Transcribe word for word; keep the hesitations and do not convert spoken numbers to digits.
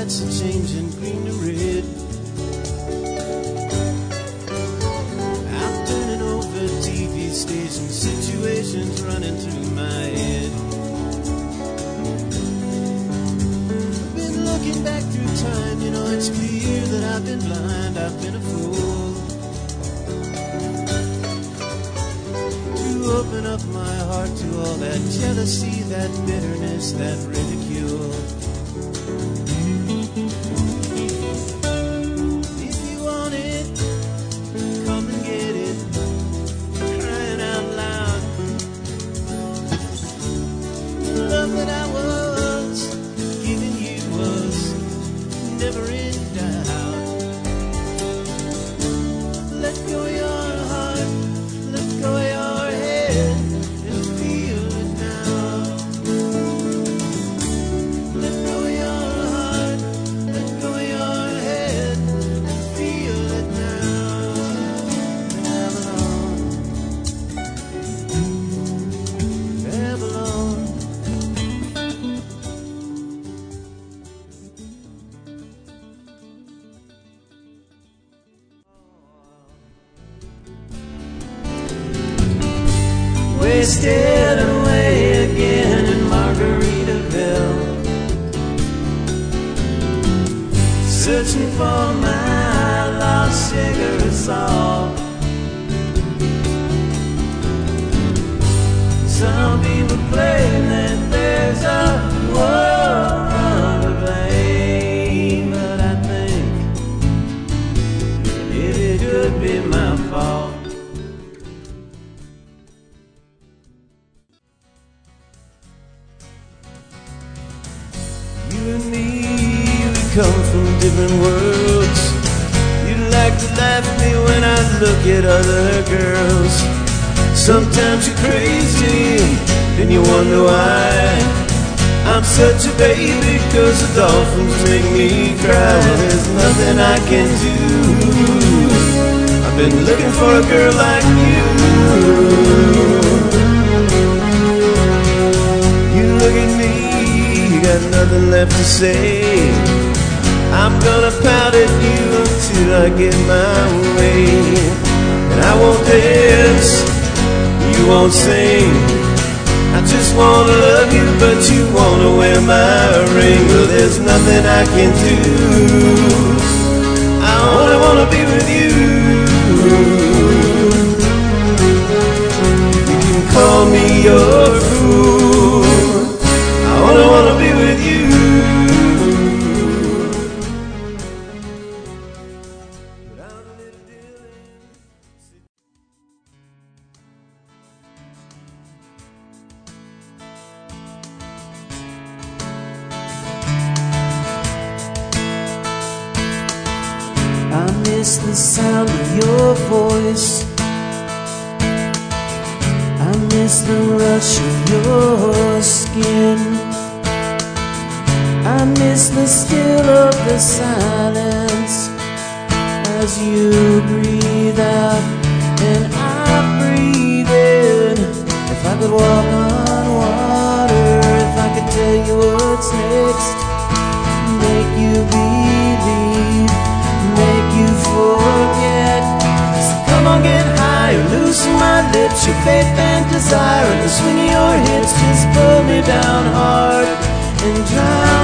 lights are changing green to red. I'm turning over T V stations, situations running through my head. I've been looking back through time, you know it's clear that I've been blind, I've been a fool to open up my heart to all that jealousy, that bitterness, that ridicule. If you want it, come and get it, crying out loud. The love that I was giving you was never in doubt. Let go of your heart, let go of your head, and feel it now. Let go of your heart, let go of your head, and feel it now. Babylon, Babylon. Wasted away again in Margaritaville, searching for my lost cigarette all. Some people claim that there's a war to blame, but I think it could be my fault. You and me, we come from different worlds. You like to laugh at me when I look at other girls. Sometimes you're crazy, and you wonder why I'm such a baby, 'cause the dolphins make me cry. Well, there's nothing I can do. I've been looking for a girl like you. You look at me, got nothing left to say. I'm gonna pout at you until I get my way. And I won't dance, you won't sing. I just wanna love you, but you wanna wear my ring. Well, there's nothing I can do. I only wanna be with you. You can call me your fool. I only wanna be with you. I miss the sound of your voice. I miss the rush of your skin. I miss the still of the silence as you breathe out and I breathe in. If I could walk on water, if I could tell you what's next, make you believe, make you forget. So come on, get higher, loosen my lips, your faith and desire, and the swing of your hips just pull me down hard and drown